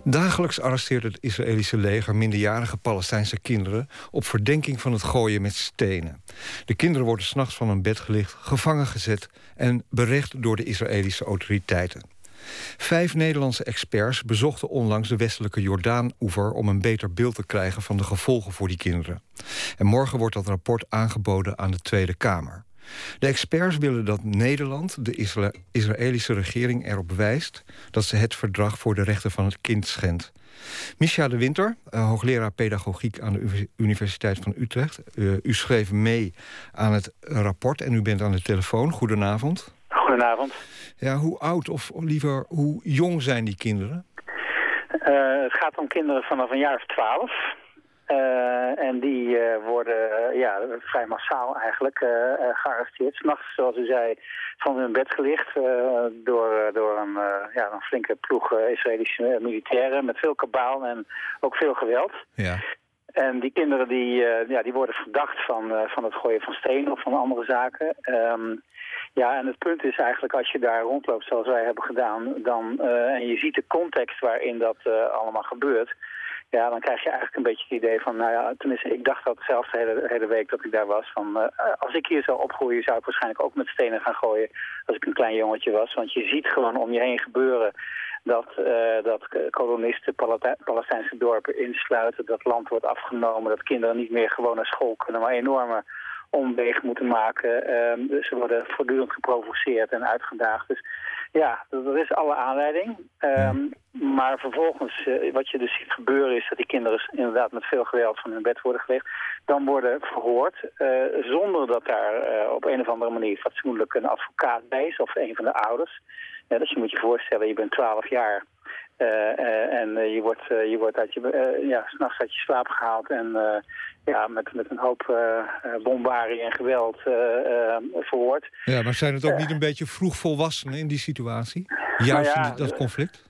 Dagelijks arresteert het Israëlische leger minderjarige Palestijnse kinderen op verdenking van het gooien met stenen. De kinderen worden 's nachts van hun bed gelicht, gevangen gezet en berecht door de Israëlische autoriteiten. 5 Nederlandse experts bezochten onlangs de westelijke Jordaan-oever om een beter beeld te krijgen van de gevolgen voor die kinderen. En morgen wordt dat rapport aangeboden aan de Tweede Kamer. De experts willen dat Nederland de Israëlische regering erop wijst dat ze het verdrag voor de rechten van het kind schendt. Misja de Winter, hoogleraar pedagogiek aan de Universiteit van Utrecht. U schreef mee aan het rapport en u bent aan de telefoon. Goedenavond. Goedenavond. Ja, hoe oud of liever hoe jong zijn die kinderen? Het gaat om kinderen vanaf een jaar of 12. En die worden vrij massaal eigenlijk gearresteerd. 's Nachts, zoals u zei, van hun bed gelicht door een flinke ploeg Israëlische militairen met veel kabaal en ook veel geweld. Ja. En die kinderen die worden verdacht van het gooien van stenen of van andere zaken. En het punt is eigenlijk, als je daar rondloopt zoals wij hebben gedaan, en je ziet de context waarin dat allemaal gebeurt, ja, dan krijg je eigenlijk een beetje het idee van, tenminste, ik dacht dat zelf de hele week dat ik daar was, van als ik hier zou opgroeien, zou ik waarschijnlijk ook met stenen gaan gooien als ik een klein jongetje was. Want je ziet gewoon om je heen gebeuren dat kolonisten Palestijnse dorpen insluiten, dat land wordt afgenomen, dat kinderen niet meer gewoon naar school kunnen, maar enorme omwegen moeten maken. Ze worden voortdurend geprovoceerd en uitgedaagd. Dus ja, dat is alle aanleiding. Maar vervolgens, wat je dus ziet gebeuren, is dat die kinderen inderdaad met veel geweld van hun bed worden gelegd. Dan worden verhoord, zonder dat daar op een of andere manier fatsoenlijk een advocaat bij is, of een van de ouders. Dus je moet je voorstellen, je bent 12 jaar. En je wordt uit je, 's nachts uit je slaap gehaald en met een hoop bombarie en geweld verhoord. Ja, maar zijn het ook niet een beetje vroeg volwassenen in die situatie? Juist in dat conflict?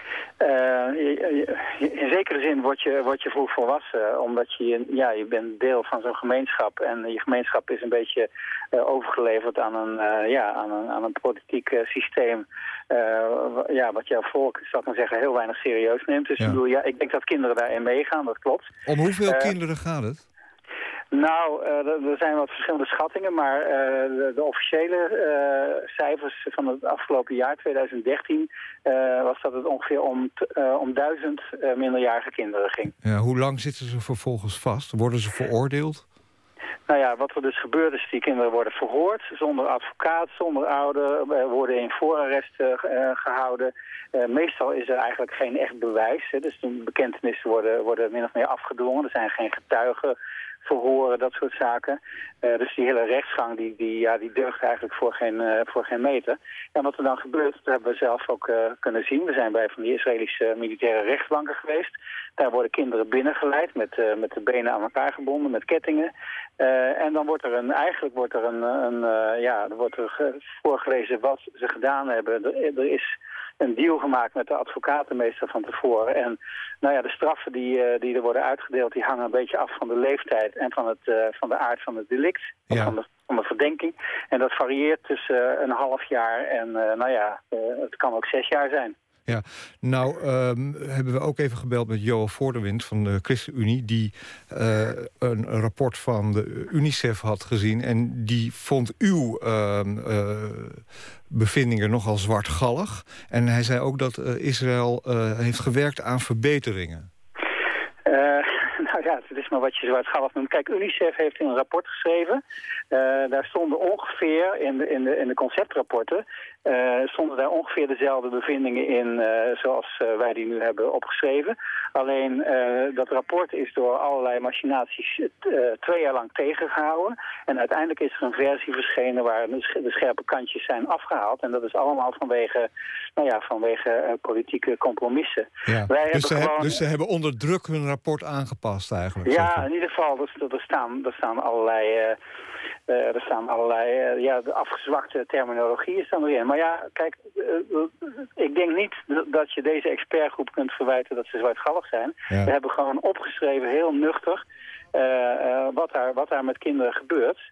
In zekere zin word je vroeg volwassen, omdat je bent deel van zo'n gemeenschap en je gemeenschap is een beetje overgeleverd aan een politiek systeem wat jouw volk, zal ik maar zeggen, heel weinig serieus neemt. Dus ik denk dat kinderen daarin meegaan, dat klopt. Om hoeveel kinderen gaat het? Nou, er zijn wat verschillende schattingen, maar de officiële cijfers van het afgelopen jaar, 2013, was dat het ongeveer om 1000 minderjarige kinderen ging. Ja, hoe lang zitten ze vervolgens vast? Worden ze veroordeeld? Nou ja, wat er dus gebeurt is, die kinderen worden verhoord, zonder advocaat, zonder ouder, worden in voorarrest gehouden. Meestal is er eigenlijk geen echt bewijs, dus de bekentenissen worden min of meer afgedwongen. Er zijn geen getuigen, verhoren, dat soort zaken. Dus die hele rechtsgang die deugt eigenlijk voor geen meter. En wat er dan gebeurt, dat hebben we zelf ook kunnen zien. We zijn bij van die Israëlische militaire rechtbanken geweest. Daar worden kinderen binnengeleid met de benen aan elkaar gebonden, met kettingen. En dan wordt er voorgelezen wat ze gedaan hebben. Er is een deal gemaakt met de advocatenmeester van tevoren. En de straffen die er worden uitgedeeld, die hangen een beetje af van de leeftijd en van de aard van het delict, van de verdenking. En dat varieert tussen een half jaar en het kan ook 6 jaar zijn. Ja, hebben we ook even gebeld met Johan Voordewind van de ChristenUnie, die een rapport van de UNICEF had gezien en die vond uw bevindingen nogal zwartgallig. En hij zei ook dat Israël heeft gewerkt aan verbeteringen. Het is maar wat je zwartgallig noemt. Kijk, UNICEF heeft een rapport geschreven. Daar stonden ongeveer in de conceptrapporten stonden daar ongeveer dezelfde bevindingen in zoals wij die nu hebben opgeschreven. Alleen dat rapport is door allerlei machinaties 2 jaar lang tegengehouden. En uiteindelijk is er een versie verschenen waar de scherpe kantjes zijn afgehaald. En dat is allemaal vanwege politieke compromissen. Ja. Dus ze hebben onder druk hun rapport aangepast eigenlijk? Ja, in ieder geval. Er staan allerlei de afgezwakte terminologie is dan erin. Maar ja, kijk, ik denk niet dat je deze expertgroep kunt verwijten dat ze zwartgallig zijn. Ja. We hebben gewoon opgeschreven, heel nuchter, wat daar met kinderen gebeurt.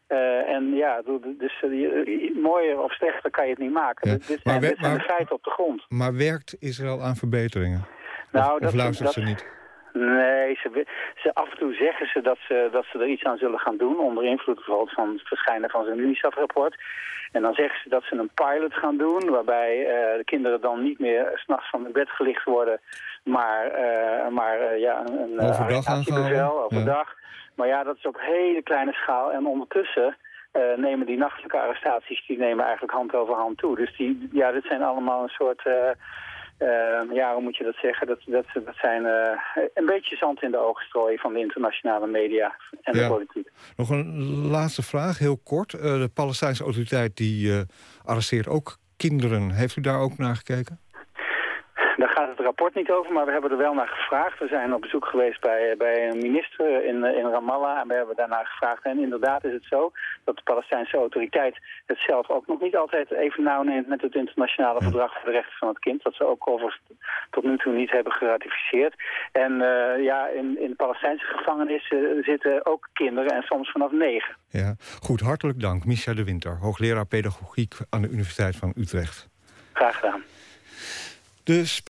Mooier of slechter kan je het niet maken. Ja. Dit zijn de feiten op de grond. Maar werkt Israël aan verbeteringen? Of luistert ze niet? Nee, af en toe zeggen ze dat ze er iets aan zullen gaan doen, onder invloed bijvoorbeeld van het verschijnen van zo'n UNICEF-rapport. En dan zeggen ze dat ze een pilot gaan doen, waarbij de kinderen dan niet meer 's nachts van hun bed gelicht worden, maar een arrestatiebevel overdag. Ja. Maar ja, dat is op hele kleine schaal. En ondertussen nemen die nachtelijke arrestaties, die nemen eigenlijk hand over hand toe. Dus dit zijn allemaal een soort... hoe moet je dat zeggen? Dat zijn een beetje zand in de ogen strooien van de internationale media en de politiek. Nog een laatste vraag, heel kort. De Palestijnse autoriteit die arresteert ook kinderen. Heeft u daar ook naar gekeken? Daar gaat het rapport niet over, maar we hebben er wel naar gevraagd. We zijn op bezoek geweest bij een minister in Ramallah en we hebben daarnaar gevraagd. En inderdaad is het zo dat de Palestijnse autoriteit het zelf ook nog niet altijd even nauw neemt met het internationale verdrag voor de rechten van het kind. Dat ze ook overigens tot nu toe niet hebben geratificeerd. En in de Palestijnse gevangenis zitten ook kinderen en soms vanaf 9. Ja, goed, hartelijk dank. Misja de Winter, hoogleraar pedagogiek aan de Universiteit van Utrecht. Graag gedaan. De